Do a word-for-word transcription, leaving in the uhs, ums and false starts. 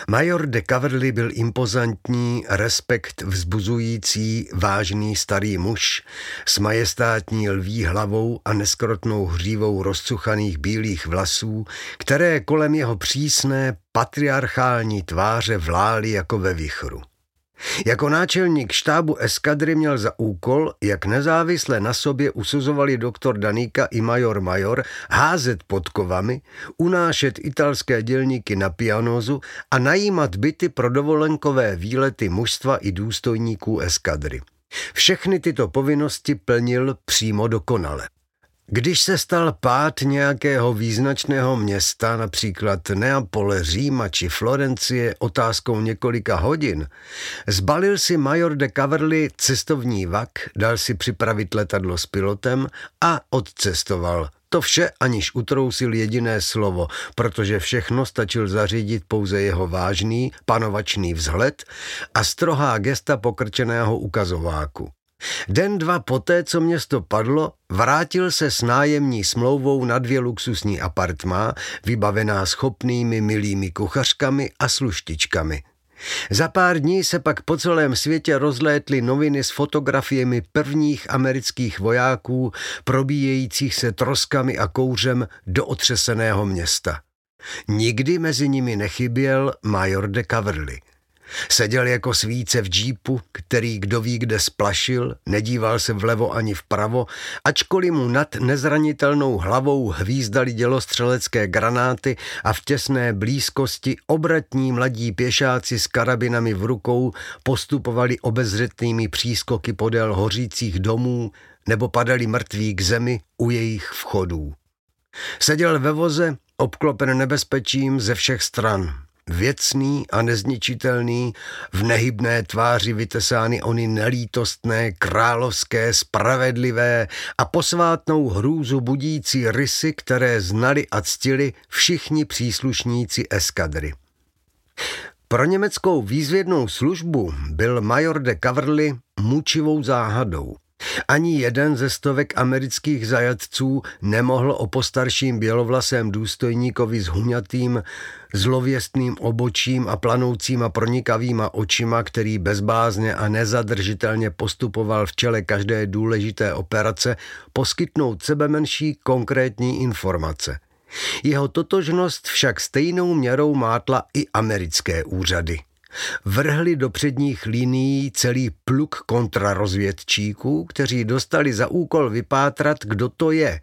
Major de Coverley byl impozantní, respekt vzbuzující, vážný starý muž s majestátní lví hlavou a neskrotnou hřívou rozcuchaných bílých vlasů, které kolem jeho přísné patriarchální tváře vlály jako ve vichru. Jako náčelník štábu eskadry měl za úkol, jak nezávisle na sobě usuzovali doktor Danica i major Major, házet podkovami, unášet italské dělníky na pianozu a najímat byty pro dovolenkové výlety mužstva i důstojníků eskadry. Všechny tyto povinnosti plnil přímo dokonale. Když se stal pád nějakého význačného města, například Neapole, Říma či Florencie, otázkou několika hodin, zbalil si major de Coverley cestovní vak, dal si připravit letadlo s pilotem a odcestoval. To vše, aniž utrousil jediné slovo, protože všechno stačil zařídit pouze jeho vážný, panovačný vzhled a strohá gesta pokrčeného ukazováku. Den dva poté, co město padlo, vrátil se s nájemní smlouvou na dvě luxusní apartmá, vybavená schopnými milými kuchařkami a sluštičkami. Za pár dní se pak po celém světě rozlétly noviny s fotografiemi prvních amerických vojáků, probíjejících se troskami a kouřem do otřeseného města. Nikdy mezi nimi nechyběl major de Coverley. Seděl jako svíce v džípu, který kdo ví kde splašil, nedíval se vlevo ani vpravo, ačkoliv mu nad nezranitelnou hlavou hvízdali dělostřelecké granáty a v těsné blízkosti obratní mladí pěšáci s karabinami v rukou postupovali obezřetnými přískoky podél hořících domů nebo padali mrtví k zemi u jejich vchodů. Seděl ve voze, obklopen nebezpečím ze všech stran. Věcný a nezničitelný, v nehybné tváři vytesány ony nelítostné, královské, spravedlivé a posvátnou hrůzu budící rysy, které znali a ctili všichni příslušníci eskadry. Pro německou výzvědnou službu byl major de Coverley mučivou záhadou. Ani jeden ze stovek amerických zajatců nemohl o postarším bělovlasém důstojníkovi s huňatým, zlověstným obočím a planoucíma pronikavýma očima, který bezbázně a nezadržitelně postupoval v čele každé důležité operace, poskytnout sebemenší konkrétní informace. Jeho totožnost však stejnou měrou mátla i americké úřady. Vrhli do předních linií celý pluk kontrarozvědčíků, kteří dostali za úkol vypátrat, kdo to je,